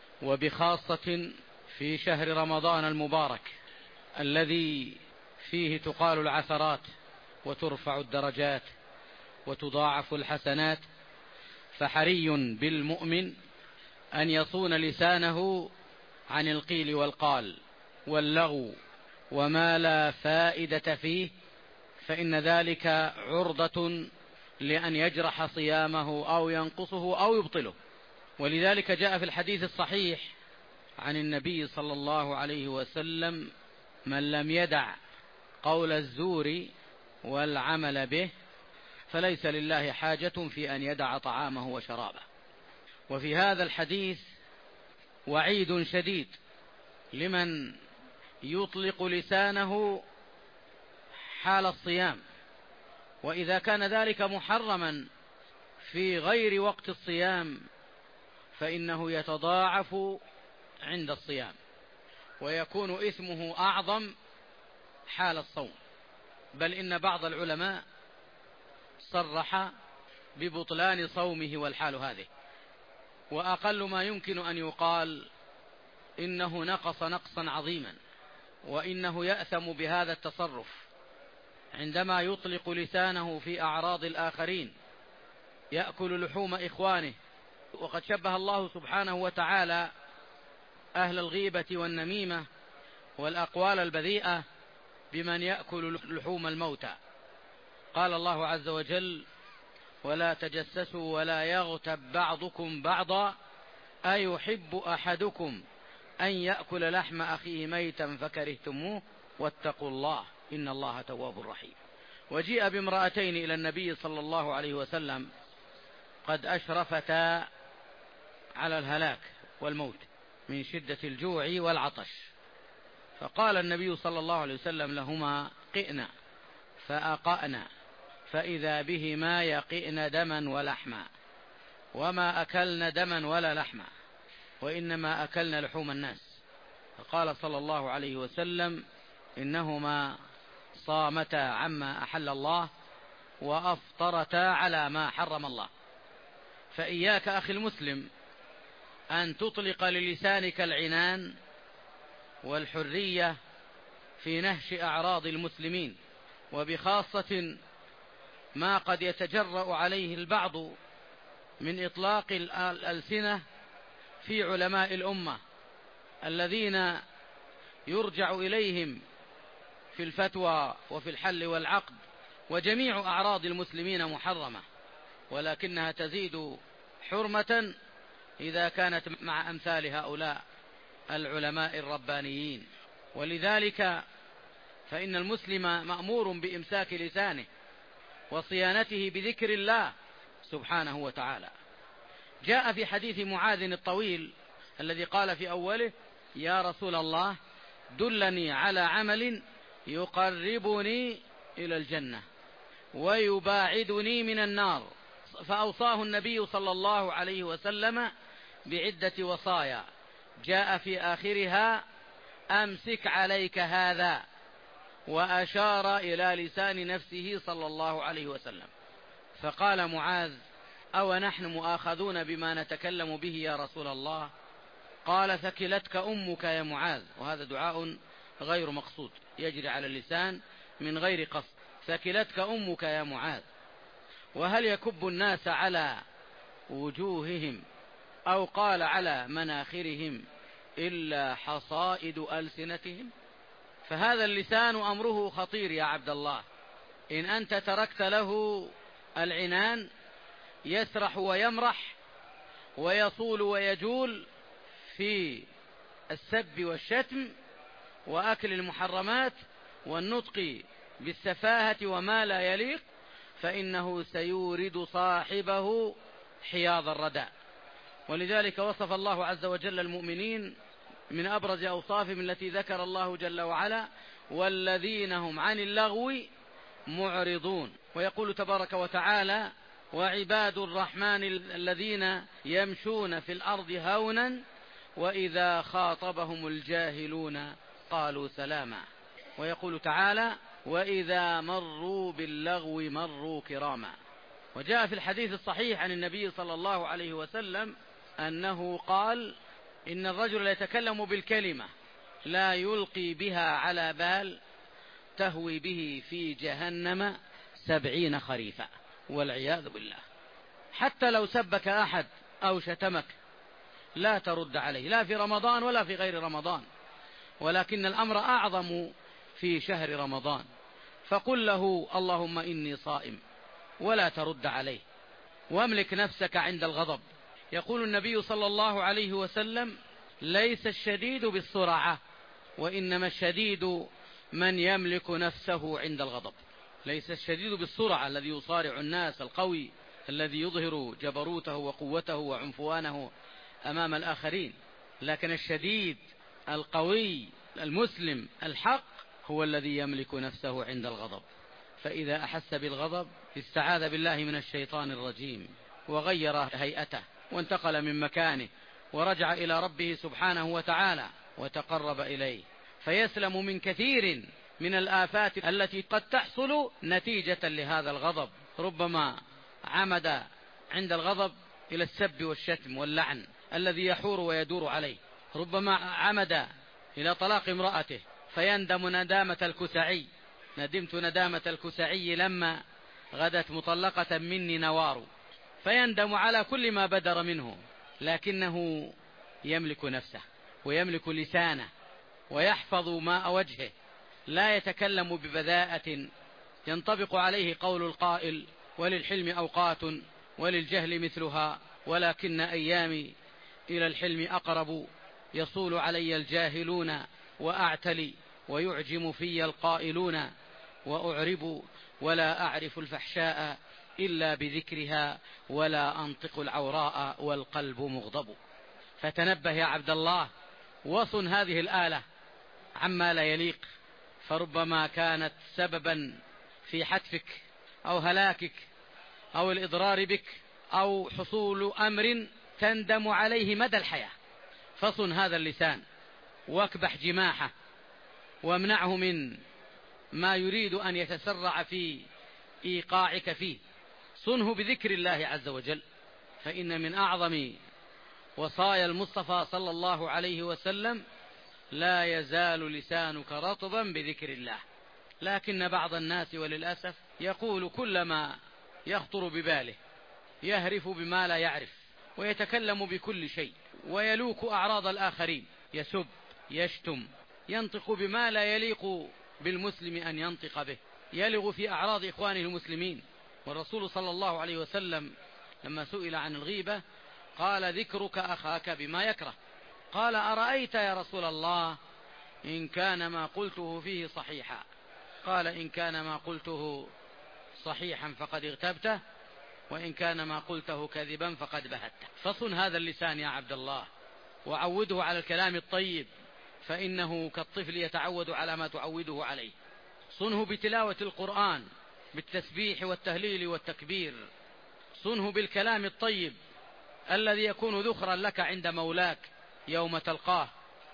Speaker 5: وبخاصة في شهر رمضان المبارك الذي فيه تقال العثرات وترفع الدرجات وتضاعف الحسنات، فحري بالمؤمن أن يصون لسانه عن القيل والقال واللغو وما لا فائدة فيه، فإن ذلك عرضة لأن يجرح صيامه أو ينقصه أو يبطله. ولذلك جاء في الحديث الصحيح عن النبي صلى الله عليه وسلم: من لم يدع قول الزور والعمل به فليس لله حاجة في أن يدع طعامه وشرابه. وفي هذا الحديث وعيد شديد لمن يطلق لسانه حال الصيام، وإذا كان ذلك محرما في غير وقت الصيام فإنه يتضاعف عند الصيام، ويكون إثمه أعظم حال الصوم. بل إن بعض العلماء صرح ببطلان صومه والحال هذه، وأقل ما يمكن أن يقال إنه نقص نقصا عظيما، وإنه يأثم بهذا التصرف عندما يطلق لسانه في أعراض الآخرين، يأكل لحوم إخوانه. وقد شبه الله سبحانه وتعالى أهل الغيبة والنميمة والأقوال البذيئة بمن يأكل لحوم الموتى. قال الله عز وجل: ولا تجسسوا ولا يغتب بعضكم بعضا أيحب أحدكم أن يأكل لحم أخيه ميتا فكرهتموه واتقوا الله إن الله تواب رحيم. وجيء بامرأتين إلى النبي صلى الله عليه وسلم قد أشرفتا على الهلاك والموت من شدة الجوع والعطش، فقال النبي صلى الله عليه وسلم لهما: قئنا، فأقأنا، فإذا بهما يقئن دما ولحما، وما أكلن دما ولا لحما، وإنما أكلن لحوم الناس. فقال صلى الله عليه وسلم: إنهما صامتا عما أحل الله وأفطرتا على ما حرم الله. فإياك أخي المسلم أن تطلق للسانك العنان والحرية في نهش أعراض المسلمين، وبخاصة ما قد يتجرأ عليه البعض من إطلاق الألسنة في علماء الأمة الذين يرجع إليهم في الفتوى وفي الحل والعقد، وجميع أعراض المسلمين محرمة، ولكنها تزيد حرمة إذا كانت مع أمثال هؤلاء العلماء الربانيين. ولذلك فإن المسلم مأمور بإمساك لسانه وصيانته بذكر الله سبحانه وتعالى. جاء في حديث معاذ الطويل الذي قال في أوله: يا رسول الله دلني على عمل يقربني إلى الجنة ويباعدني من النار، فأوصاه النبي صلى الله عليه وسلم بعدة وصايا جاء في آخرها: أمسك عليك هذا، وأشار إلى لسان نفسه صلى الله عليه وسلم. فقال معاذ: أو نحن مؤاخذون بما نتكلم به يا رسول الله؟ قال: ثكلتك أمك يا معاذ. وهذا دعاء غير مقصود يجري على اللسان من غير قصد. ثكلتك أمك يا معاذ. وهل يكب الناس على وجوههم أو قال على مناخرهم إلا حصائد ألسنتهم؟ فهذا اللسان أمره خطير يا عبد الله. إن أنت تركت له العنان يسرح ويمرح ويصول ويجول في السب والشتم وأكل المحرمات والنطق بالسفاهة وما لا يليق، فإنه سيورد صاحبه حياض الردى. ولذلك وصف الله عز وجل المؤمنين من أبرز أوصافهم التي ذكر الله جل وعلا: والذين هم عن اللغو معرضون. ويقول تبارك وتعالى: وعباد الرحمن الذين يمشون في الأرض هونا وإذا خاطبهم الجاهلون قالوا سلاما. ويقول تعالى: وإذا مروا باللغو مروا كراما. وجاء في الحديث الصحيح عن النبي صلى الله عليه وسلم أنه قال: إن الرجل لا يتكلم بالكلمة لا يلقي بها على بال تهوي به في جهنم سبعين خريفا، والعياذ بالله. حتى لو سبك أحد أو شتمك لا ترد عليه، لا في رمضان ولا في غير رمضان، ولكن الأمر أعظم في شهر رمضان. فقل له: اللهم إني صائم، ولا ترد عليه، واملك نفسك عند الغضب. يقول النبي صلى الله عليه وسلم: ليس الشديد بالسرعة، وإنما الشديد من يملك نفسه عند الغضب. ليس الشديد بالسرعة الذي يصارع الناس، القوي الذي يظهر جبروته وقوته وعنفوانه أمام الآخرين، لكن الشديد القوي المسلم الحق هو الذي يملك نفسه عند الغضب. فإذا أحس بالغضب استعاذ بالله من الشيطان الرجيم، وغير هيئته وانتقل من مكانه، ورجع إلى ربه سبحانه وتعالى وتقرب إليه، فيسلم من كثير من الآفات التي قد تحصل نتيجة لهذا الغضب. ربما عمد عند الغضب إلى السب والشتم واللعن الذي يحور ويدور عليه، ربما عمد إلى طلاق امرأته فيندم ندامة الكسعي: ندمت ندامة الكسعي لما غدت مطلقة مني نوار. فيندم على كل ما بدر منه، لكنه يملك نفسه ويملك لسانه ويحفظ ماء وجهه، لا يتكلم ببذاءة ينطبق عليه قول القائل: وللحلم أوقات وللجهل مثلها، ولكن أيامي إلى الحلم أقرب، يصول علي الجاهلون وأعتلي، ويعجم في القائلون وأعرب، ولا أعرف الفحشاء إلا بذكرها، ولا أنطق العوراء والقلب مغضب. فتنبه يا عبد الله، وصن هذه الآلة عما لا يليق، فربما كانت سببا في حتفك أو هلاكك أو الإضرار بك أو حصول أمر تندم عليه مدى الحياة. فصن هذا اللسان واكبح جماحه، وامنعه من ما يريد أن يتسرع في إيقاعك فيه. صنه بذكر الله عز وجل، فإن من أعظم وصايا المصطفى صلى الله عليه وسلم: لا يزال لسانك رطبا بذكر الله. لكن بعض الناس وللأسف يقول كل ما يخطر بباله، يهرف بما لا يعرف، ويتكلم بكل شيء، ويلوك أعراض الآخرين، يسب، يشتم، ينطق بما لا يليق بالمسلم أن ينطق به، يلغ في أعراض إخوانه المسلمين. والرسول صلى الله عليه وسلم لما سئل عن الغيبة قال: ذكرك أخاك بما يكره. قال: أرأيت يا رسول الله إن كان ما قلته فيه صحيحا؟ قال: إن كان ما قلته صحيحا فقد اغتبته، وإن كان ما قلته كذبا فقد بهته. فصن هذا اللسان يا عبد الله، وعوده على الكلام الطيب، فإنه كالطفل يتعود على ما تعوده عليه. صنه بتلاوة القرآن، بالتسبيح والتهليل والتكبير. صنه بالكلام الطيب الذي يكون ذخرا لك عند مولاك يوم تلقاه.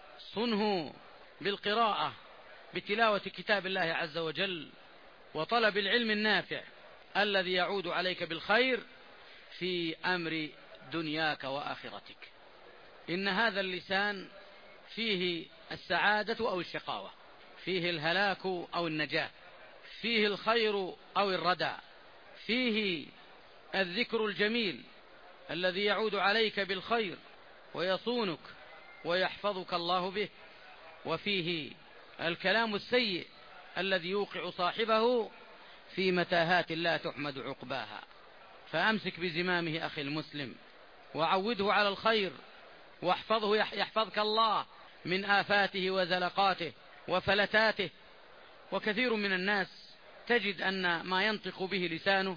Speaker 5: صنه بالقراءة، بتلاوة كتاب الله عز وجل، وطلب العلم النافع الذي يعود عليك بالخير في أمر دنياك وآخرتك. إن هذا اللسان فيه السعادة أو الشقاوة، فيه الهلاك أو النجاة، فيه الخير أو الردى، فيه الذكر الجميل الذي يعود عليك بالخير ويصونك ويحفظك الله به، وفيه الكلام السيء الذي يوقع صاحبه في متاهات لا تحمد عقباها. فأمسك بزمامه أخي المسلم، وعوده على الخير، واحفظه يحفظك الله من آفاته وزلقاته وفلتاته. وكثير من الناس تجد أن ما ينطق به لسانه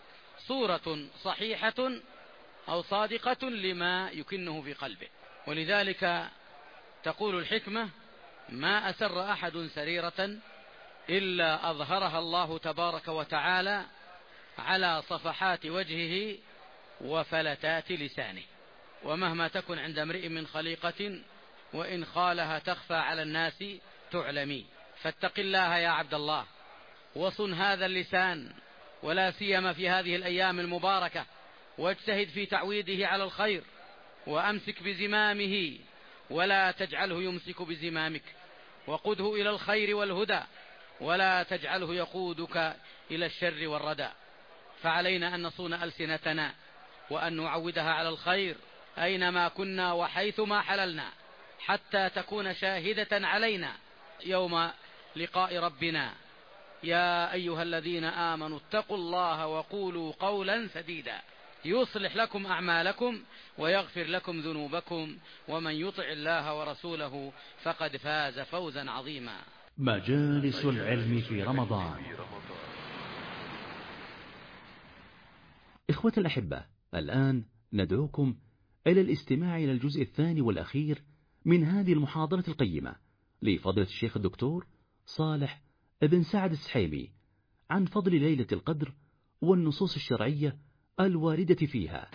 Speaker 5: صورة صحيحة أو صادقة لما يكنه في قلبه. ولذلك تقول الحكمة: ما أسر أحد سريرة إلا أظهرها الله تبارك وتعالى على صفحات وجهه وفلتات لسانه. ومهما تكن عند امرئ من خليقة وإن خالها تخفى على الناس تعلمي. فاتق الله يا عبد الله، وصن هذا اللسان، ولا سيما في هذه الأيام المباركة، واجتهد في تعويده على الخير، وأمسك بزمامه ولا تجعله يمسك بزمامك، وقده إلى الخير والهدى ولا تجعله يقودك إلى الشر والردى. فعلينا أن نصون ألسنتنا وأن نعودها على الخير أينما كنا وحيثما حللنا، حتى تكون شاهدة علينا يوم لقاء ربنا. يا أيها الذين آمنوا اتقوا الله وقولوا قولا سديدا يصلح لكم أعمالكم ويغفر لكم ذنوبكم، ومن يطع الله ورسوله فقد فاز فوزا عظيما.
Speaker 1: مجالس العلم في رمضان. إخوة الأحبة، الآن ندعوكم إلى الاستماع إلى الجزء الثاني والأخير من هذه المحاضرة القيمة لفضيلة الشيخ الدكتور صالح ابن سعد السحيمي عن فضل ليلة القدر والنصوص الشرعية الواردة فيها.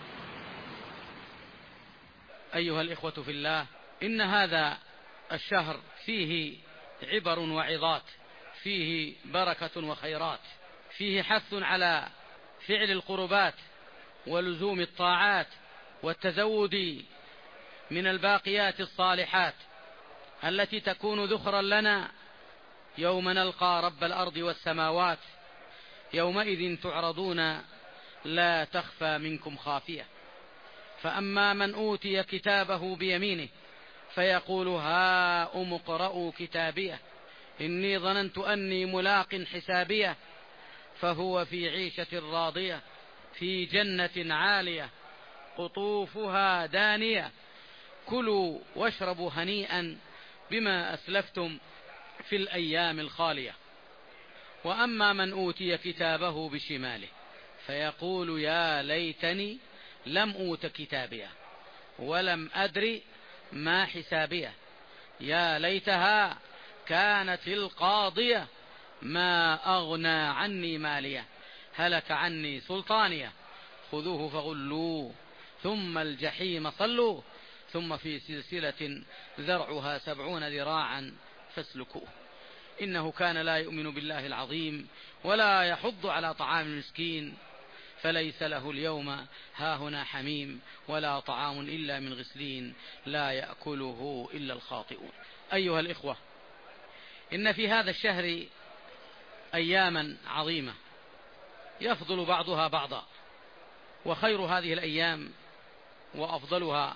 Speaker 5: أيها الإخوة في الله، إن هذا الشهر فيه عبر وعظات، فيه بركة وخيرات، فيه حث على فعل القربات ولزوم الطاعات والتزود من الباقيات الصالحات التي تكون ذخرا لنا يوم نلقى رب الأرض والسماوات. يومئذ تعرضون لا تخفى منكم خافية. فأما من أوتي كتابه بيمينه فيقول هاؤم اقرءوا كتابيه إني ظننت أني ملاق حسابيه فهو في عيشة راضية في جنة عالية قطوفها دانية كلوا واشربوا هنيئا بما أسلفتم في الأيام الخالية. وأما من أوتي كتابه بشماله فيقول يا ليتني لم أوت كتابيه ولم أدري ما حسابيه يا ليتها كانت القاضية ما أغنى عني ماليه هلك عني سلطانيه خذوه فغلوه ثم الجحيم صلوه ثم في سلسلة ذرعها سبعون ذراعا فاسلكوه إنه كان لا يؤمن بالله العظيم ولا يحض على طعام المسكين فليس له اليوم هاهنا حميم ولا طعام إلا من غسلين لا يأكله إلا الخاطئون. أيها الإخوة، إن في هذا الشهر أياما عظيمة يفضل بعضها بعضا، وخير هذه الأيام وأفضلها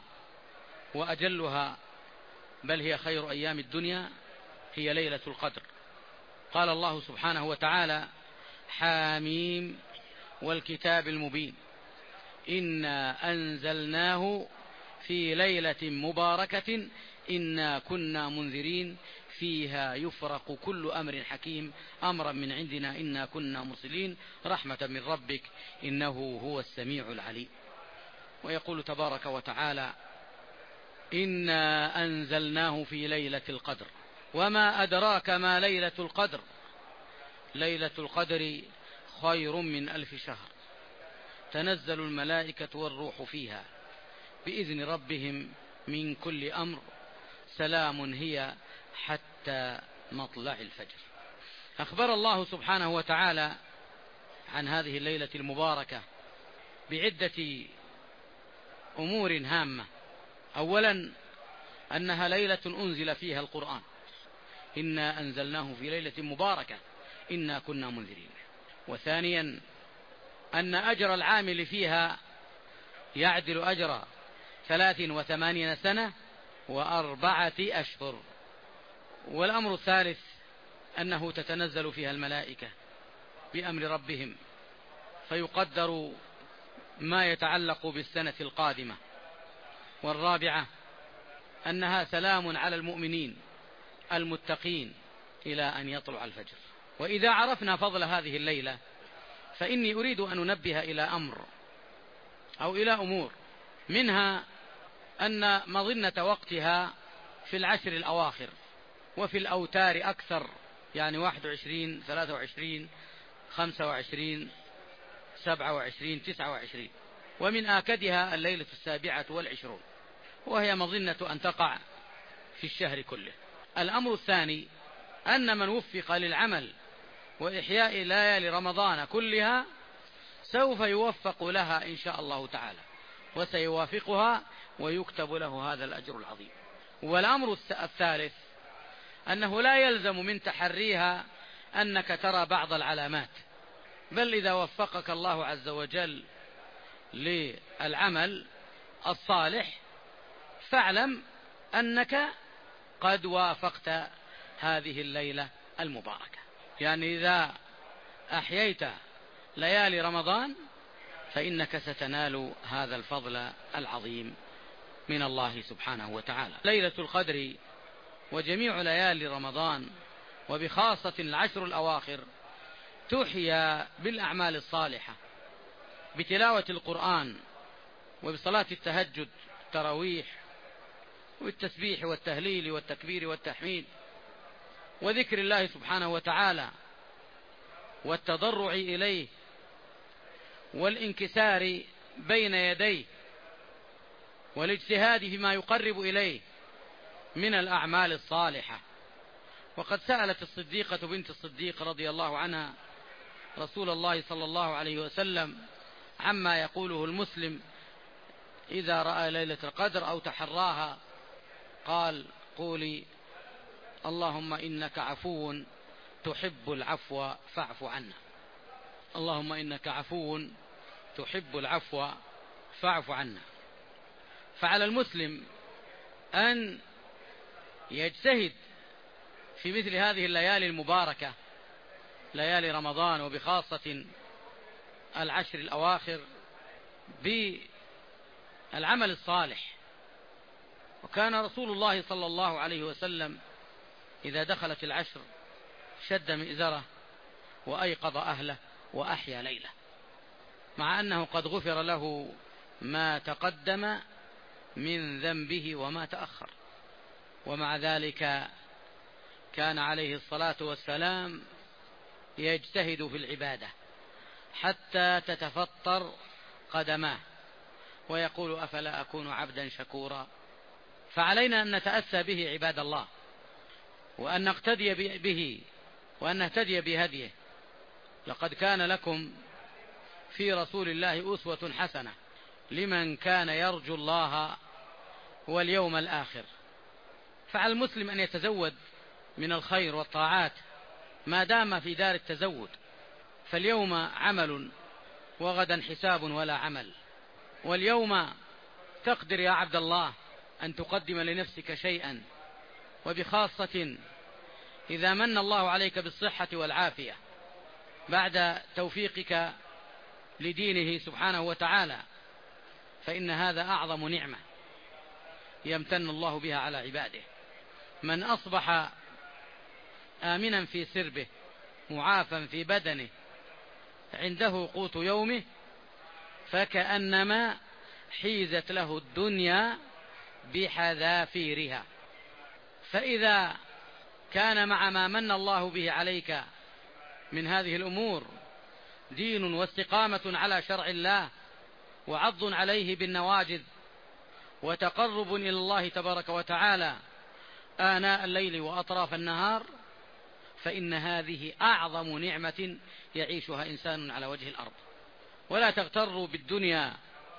Speaker 5: وأجلها بل هي خير أيام الدنيا هي ليلة القدر. قال الله سبحانه وتعالى حاميم والكتاب المبين إنا أنزلناه في ليلة مباركة إنا كنا منذرين فيها يفرق كل أمر حكيم أمرا من عندنا إنا كنا مرسلين رحمة من ربك إنه هو السميع العليم. ويقول تبارك وتعالى إنا أنزلناه في ليلة القدر وما أدراك ما ليلة القدر ليلة القدر خير من ألف شهر تنزل الملائكة والروح فيها بإذن ربهم من كل أمر سلام هي حتى مطلع الفجر. أخبر الله سبحانه وتعالى عن هذه الليلة المباركة بعدة أمور هامة. أولا أنها ليلة أنزل فيها القرآن إنا أنزلناه في ليلة مباركة إنا كنا منذرين. وثانيا أن أجر العامل فيها يعدل أجر ثلاث وثمانين سنة وأربعة أشهر. والأمر الثالث أنه تتنزل فيها الملائكة بأمر ربهم فيقدر ما يتعلق بالسنة القادمة. والرابعة أنها سلام على المؤمنين المتقين إلى أن يطلع الفجر. وإذا عرفنا فضل هذه الليلة فإني أريد أن ننبه إلى أمر أو إلى أمور، منها أن مظنة وقتها في العشر الأواخر وفي الأوتار أكثر يعني واحد وعشرين، ثلاثة وعشرين، خمسة وعشرين، سبعة وعشرين، تسعة وعشرين. ومن آكدها الليلة السابعة والعشرون، وهي مظنة أن تقع في الشهر كله. الأمر الثاني أن من وفق للعمل وإحياء ليالي رمضان كلها سوف يوفق لها إن شاء الله تعالى، وسيوافقها ويكتب له هذا الأجر العظيم. والأمر الثالث أنه لا يلزم من تحريها أنك ترى بعض العلامات، بل إذا وفقك الله عز وجل للعمل الصالح فاعلم أنك قد وافقت هذه الليلة المباركة. يعني إذا أحييت ليالي رمضان فإنك ستنال هذا الفضل العظيم من الله سبحانه وتعالى. ليلة القدر وجميع ليالي رمضان وبخاصة العشر الأواخر تحيا بالأعمال الصالحة، بتلاوة القرآن وبصلاة التهجد، التراويح، والتسبيح والتهليل والتكبير والتحميد، وذكر الله سبحانه وتعالى، والتضرع إليه، والانكسار بين يديه، والاجتهاد فيما يقرب إليه من الأعمال الصالحة. وقد سألت الصديقة بنت الصديق رضي الله عنها رسول الله صلى الله عليه وسلم عما يقوله المسلم إذا رأى ليلة القدر أو تحراها، قال: قولي اللهم إنك عفو تحب العفو فاعف عنا. اللهم إنك عفو تحب العفو فاعف عنا. فعلى المسلم أن يجتهد في مثل هذه الليالي المباركة، ليالي رمضان وبخاصة العشر الأواخر، بالعمل الصالح. وكان رسول الله صلى الله عليه وسلم إذا دخلت العشر شد مئزره وأيقظ أهله وأحيا ليله، مع أنه قد غفر له ما تقدم من ذنبه وما تأخر، ومع ذلك كان عليه الصلاة والسلام يجتهد في العبادة حتى تتفطر قدماه ويقول: أفلا أكون عبدا شكورا. فعلينا أن نتأسى به عباد الله، وأن نقتدي به، وأن نهتدي بهديه. لقد كان لكم في رسول الله أسوة حسنة لمن كان يرجو الله واليوم الآخر. فعلى المسلم أن يتزود من الخير والطاعات ما دام في دار التزود، فاليوم عمل وغدا حساب ولا عمل. واليوم تقدر يا عبد الله أن تقدم لنفسك شيئا، وبخاصة إذا من الله عليك بالصحة والعافية بعد توفيقك لدينه سبحانه وتعالى، فإن هذا أعظم نعمة يمتن الله بها على عباده. من أصبح آمنا في سربه معافا في بدنه عنده قوت يومه فكأنما حيزت له الدنيا بحذافيرها. فإذا كان مع ما من الله به عليك من هذه الأمور دين واستقامة على شرع الله وعض عليه بالنواجذ وتقرب إلى الله تبارك وتعالى آناء الليل وأطراف النهار، فإن هذه أعظم نعمة يعيشها إنسان على وجه الأرض. ولا تغتروا بالدنيا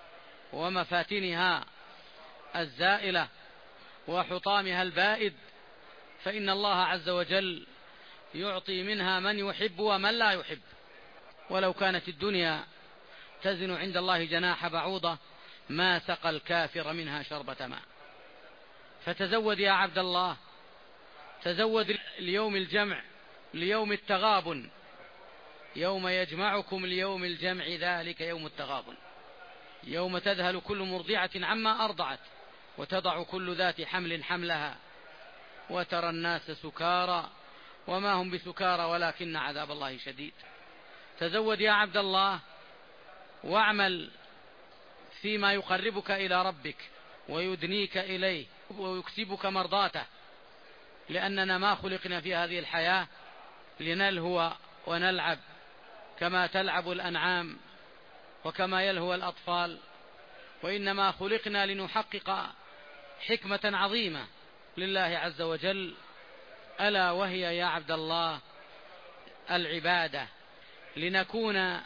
Speaker 5: ومفاتنها الزائلة وحطامها البائد، فإن الله عز وجل يعطي منها من يحب ومن لا يحب. ولو كانت الدنيا تزن عند الله جناح بعوضة ما سقى الكافر منها شربة ماء. فتزود يا عبد الله، تزود ليوم الجمع، ليوم التغابن، يوم يجمعكم ليوم الجمع ذلك يوم التغابن، يوم تذهل كل مرضعة عما أرضعت وتضع كل ذات حمل حملها وترى الناس سكارى وما هم بسكارى ولكن عذاب الله شديد. تزود يا عبد الله واعمل فيما يقربك إلى ربك ويدنيك إليه ويكسبك مرضاته، لأننا ما خلقنا في هذه الحياة لنلهو ونلعب كما تلعب الأنعام وكما يلهو الأطفال، وإنما خلقنا لنحقق حكمة عظيمة لله عز وجل، ألا وهي يا عبد الله العبادة، لنكون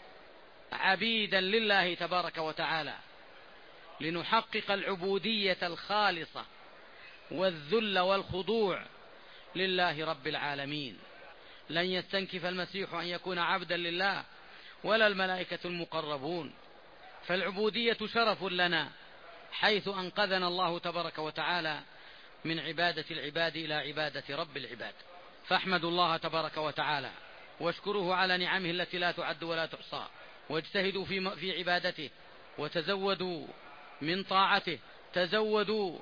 Speaker 5: عبيدا لله تبارك وتعالى، لنحقق العبودية الخالصة والذل والخضوع لله رب العالمين. لن يستنكف المسيح أن يكون عبدا لله ولا الملائكة المقربون، فالعبودية شرف لنا حيث أنقذنا الله تبارك وتعالى من عبادة العباد إلى عبادة رب العباد. فاحمدوا الله تبارك وتعالى واشكروه على نعمه التي لا تعد ولا تحصى، واجتهدوا في في عبادته، وتزودوا من طاعته، تزودوا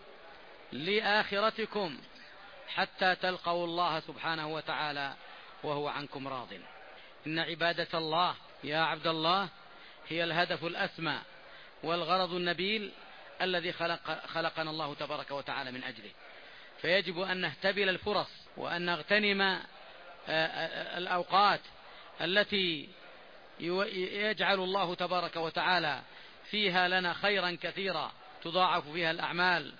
Speaker 5: لآخرتكم حتى تلقوا الله سبحانه وتعالى وهو عنكم راض. إن عبادة الله يا عبد الله هي الهدف الأسمى والغرض النبيل الذي خلق خلقنا الله تبارك وتعالى من أجله، فيجب أن نهتبل الفرص وأن نغتنم الأوقات التي يجعل الله تبارك وتعالى فيها لنا خيرا كثيرا، تضاعف فيها الأعمال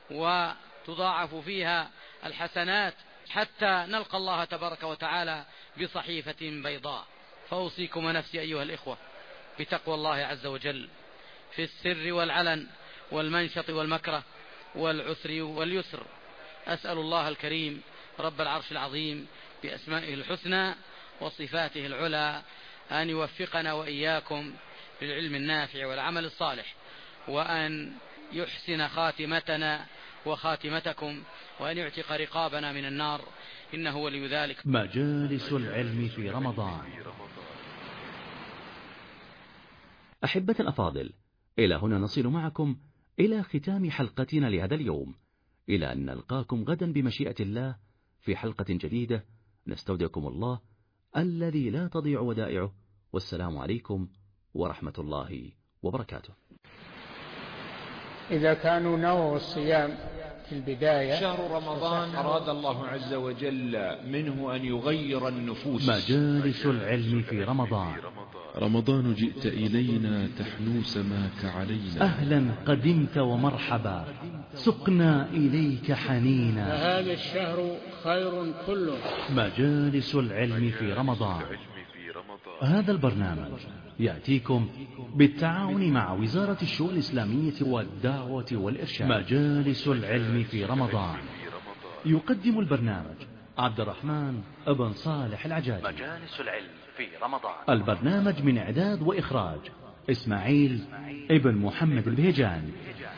Speaker 5: وتضاعف فيها الحسنات حتى نلقى الله تبارك وتعالى بصحيفة بيضاء. فأوصيكم ونفسي أيها الإخوة بتقوى الله عز وجل في السر والعلن والمنشط والمكره والعسر واليسر. أسأل الله الكريم رب العرش العظيم بأسمائه الحسنى وصفاته العلى أن يوفقنا وإياكم للعلم النافع والعمل الصالح، وأن يحسن خاتمتنا وخاتمتكم، وأن يعتق رقابنا من النار، إنه ولي ذلك.
Speaker 1: مجالس العلم في رمضان. أحبة الأفاضل، إلى هنا نصل معكم إلى ختام حلقتنا لهذا اليوم، إلى أن نلقاكم غدا بمشيئة الله في حلقة جديدة. نستودعكم الله الذي لا تضيع ودائعه، والسلام عليكم ورحمة الله وبركاته.
Speaker 2: إذا كانوا نووا الصيام في البداية،
Speaker 3: شهر رمضان أراد الله عز وجل منه أن يغير النفوس.
Speaker 1: مجالس العلم في رمضان.
Speaker 4: رمضان جئت إلينا تحنو سماك علينا،
Speaker 1: أهلا قدمت ومرحبا، سقنا إليك حنينا،
Speaker 2: فهذا الشهر خير كله.
Speaker 1: مجالس العلم في رمضان. هذا البرنامج يأتيكم بالتعاون مع وزارة الشؤون الإسلامية والدعوة والإرشاد. مجالس العلم في رمضان. يقدم البرنامج عبد الرحمن ابن صالح العجاجي.
Speaker 6: مجالس العلم في رمضان.
Speaker 1: البرنامج من إعداد وإخراج إسماعيل ابن محمد البهجان.